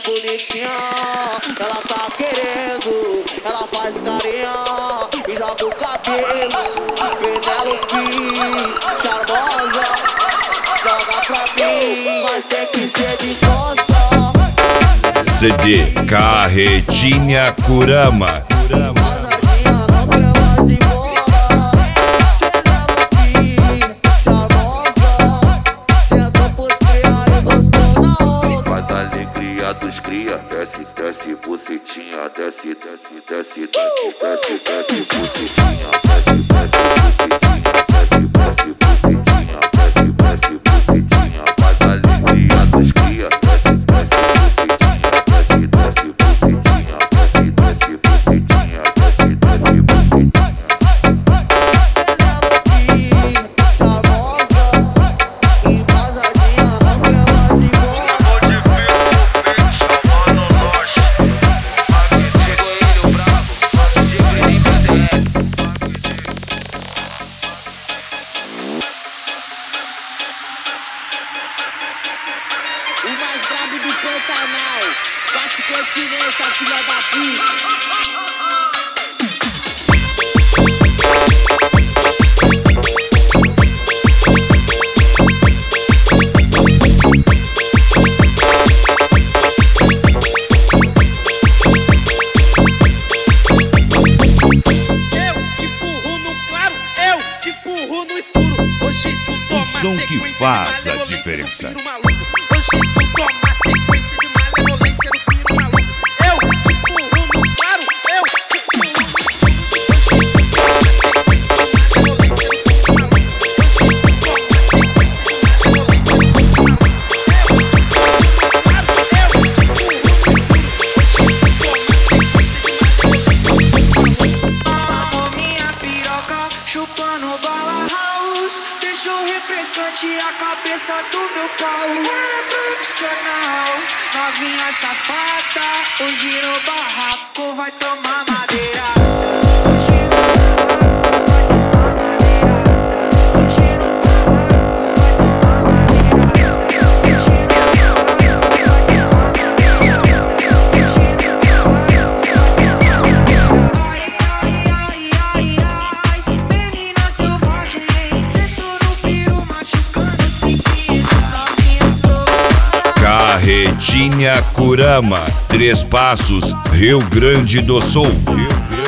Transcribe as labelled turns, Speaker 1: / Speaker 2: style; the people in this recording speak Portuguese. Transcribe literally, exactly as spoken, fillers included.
Speaker 1: bonitinha, ela tá querendo, ela faz carinha e joga o cabelo. Penelope, charmosa, joga pra mim, mas tem que ser de costa.
Speaker 2: C D Carretinha Kurama.
Speaker 3: Dos cria, desce, desce, bucetinha, desce, desce, desce, desce, desce, desce, bucetinha, desce, desce, bucetinha, desce, desce, bucetinha, desce, desce, bucetinha, faz a alegria dos cria, desce, desce, bucetinha, desce, desce, bucetinha, desce, desce, bucetinha, desce, desce, bucetinha.
Speaker 1: O mais brabo do Pantanal, bate continência, filha da puta.
Speaker 4: Eu te empurro no claro, eu te empurro no escuro. Hoje tu toma
Speaker 2: O som que
Speaker 4: sequência
Speaker 2: faz
Speaker 4: de
Speaker 2: a
Speaker 4: malemolência
Speaker 2: diferença.
Speaker 4: do piro maluco. Hoje tu toma sequência de malemolência do piro maluco. Eu te empurro no claro, eu te empurro no escuro. Hoje tu toma sequência de malemolência do piro maluco. Hoje tu toma sequência de malemolência do piro maluco. Eu te empurro no claro, eu te empurro no escuro. Hoje tu toma sequência de malemolência.
Speaker 5: Amo minha piroca, chupando bala house. Deixou refrescante a cabeça do meu pau. Ela é profissional, novinha safada. Hoje no barraco vai tomar madeira. Hoje no barraco vai tomar madeira. Hoje no barraco vai tomar madeira. Hoje no barraco vai tomar madeira. Hoje no barraco vai tomar madeira. Ai, ai, ai, ai, menina selvagem, sento no piro machucando seguido. Novinha profissional.
Speaker 2: Carretinha Kurama. Três Passos, Rio Grande do Sul. Rio Grande